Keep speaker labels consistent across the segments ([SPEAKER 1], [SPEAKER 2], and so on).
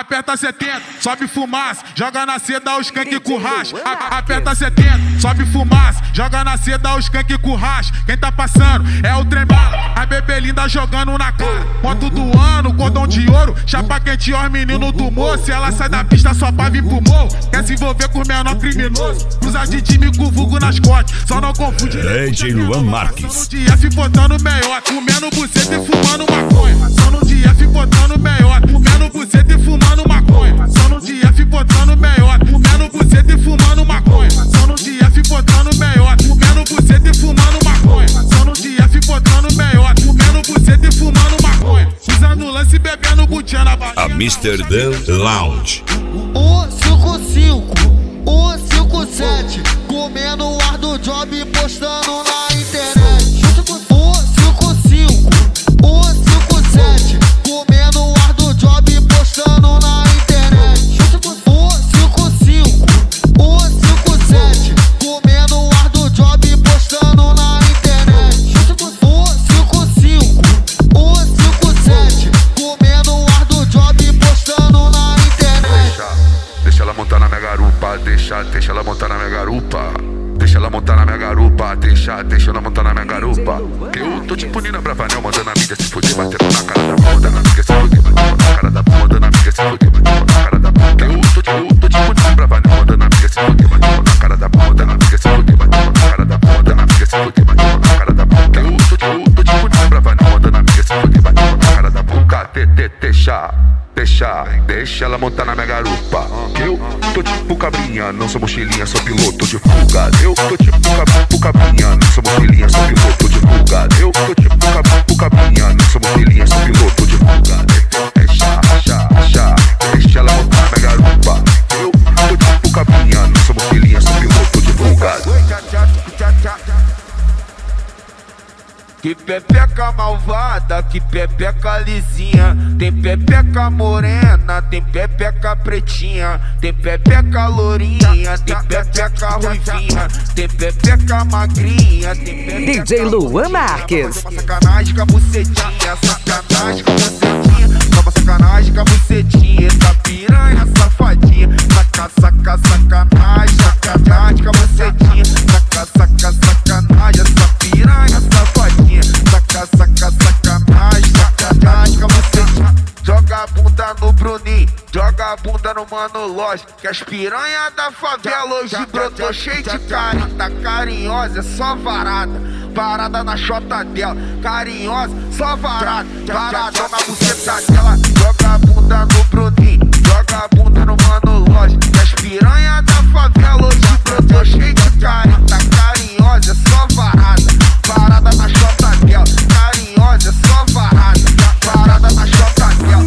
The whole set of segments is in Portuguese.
[SPEAKER 1] Aperta 70, sobe fumaça, joga na seda os skunk com racha. Aperta 70, sobe fumaça, joga na seda os skunk com racha. Quem tá passando é o trem bala, a bebê linda jogando na cara. Moto do ano, cordão de ouro, chapa quente, ó, menino do moço. Se ela sai da pista só pra vir pro morro, quer se envolver com o menor criminoso. Cruza de time com vulgo nas costas, só não confunde.
[SPEAKER 2] DJ Luan Marques.
[SPEAKER 1] Só no dia F botando meiota, comendo buceta e fumando maconha. Só no dia F botando meiota, comendo buceta e fumando maconha. Só no dia F botando meiota, comendo buceta e fumando maconha. Só no dia F botando meiota, comendo buceta e fumando maconha. Só no dia F botando meiota, comendo buceta e fumando maconha. Usando lance e bebendo butinha na barriga.
[SPEAKER 2] Amsterdã Lounge.
[SPEAKER 3] 155, 157, comendo o ar do job e postando na internet. 155, 157, comendo o ar do job e postando na internet. 155, 157, comendo o ar do job e postando na internet. 155, 157, comendo o ar do job e postando na internet.
[SPEAKER 4] Deixa ela montar na minha garupa, deixa ela montar na minha garupa. Deixa ela montar na minha garupa, deixa ela montar na minha garupa. Que eu tô tipo Nina Bravanel, mandando a mídia se fuder, batendo na cara da bunda, mandando a amiga se fuder, batendo na cara da bunda, mandando a amiga se fuder, batendo na cara da bunda. Que eu tô tipo Nina Bravanel, mandando a amiga se fuder, batendo na cara da bunda, mandando a amiga se fuder, batendo na cara da bunda, mandando a amiga se fuder, batendo na cara da bunda. Que eu tô tipo Nina Bravanel, mandando a amiga se fuder, batendo na cara da bunda. Deixa ela montar na minha garupa. Eu tô tipo cabrinha, não sou mochilinha, sou piloto de fuga. Eu tô tipo cabrinha, não sou mochilinha, sou piloto de fuga. Eu tô tipo cabrinha, não sou mochilinha, sou piloto de fuga. Deixa ela montar na minha garupa. Eu tô tipo cabrinha, não sou mochilinha, sou piloto de fuga.
[SPEAKER 5] Que pepeca malvada, que pepeca lisinha. Tem pepeca morena, tem pepeca pretinha. Tem pepeca lourinha, tem pepeca ruivinha. Tem pepeca magrinha, tem pepeca...
[SPEAKER 6] DJ Luan Marques.
[SPEAKER 5] Sacanagem com a bucetinha, sacanagem com a bucetinha. Toma sacanagem com a bucetinha, essa piranha safadinha. Sacanagem, sacanagem com a bucetinha. Sacanagem, essa piranha safadinha. Sacanagem com a bucetinha. Joga a bunda no Bruninho, joga a bunda no Mano Loja. Que as piranha da favela hoje brotou cheio de carinho. Tá carinhosa, é só varada, parada na chota dela. Carinhosa, só varada, varadão na buceta dela. Joga a bunda no Bruninho, joga a bunda no Mano Loja. Que as piranha da favela hoje brotou cheio de carinho. Tá carinhosa, é só varada, parada na chota dela. Carinhosa, é só varada, parada na chota dela.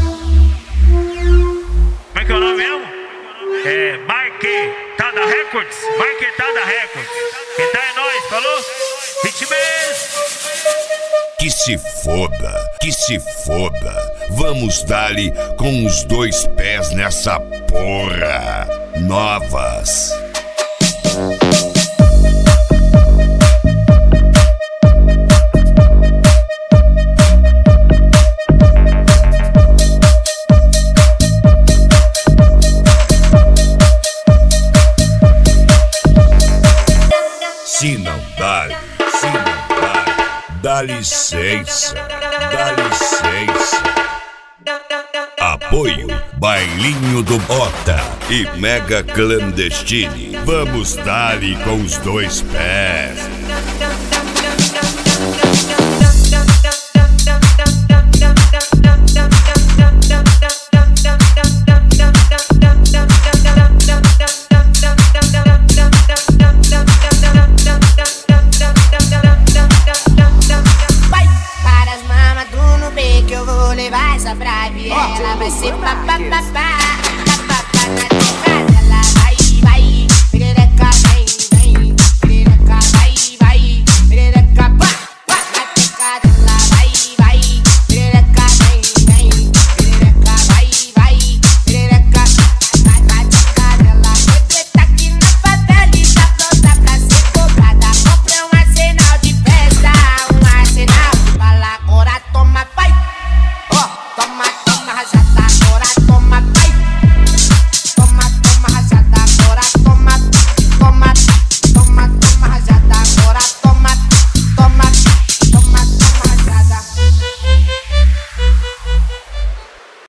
[SPEAKER 7] Como é que é o nome mesmo? É Marquetada Records. Marquetada Records. Quem tá é nóis, falou? Ritmês.
[SPEAKER 2] Que se foda. Vamos dar-lhe com os dois pés nessa porra. Novas. Se não dá, dá licença. Apoio Bailinho do Bota e Mega Clandestine. Vamos dar-lhe com os dois pés.
[SPEAKER 8] Pra Viela vai ser papapá.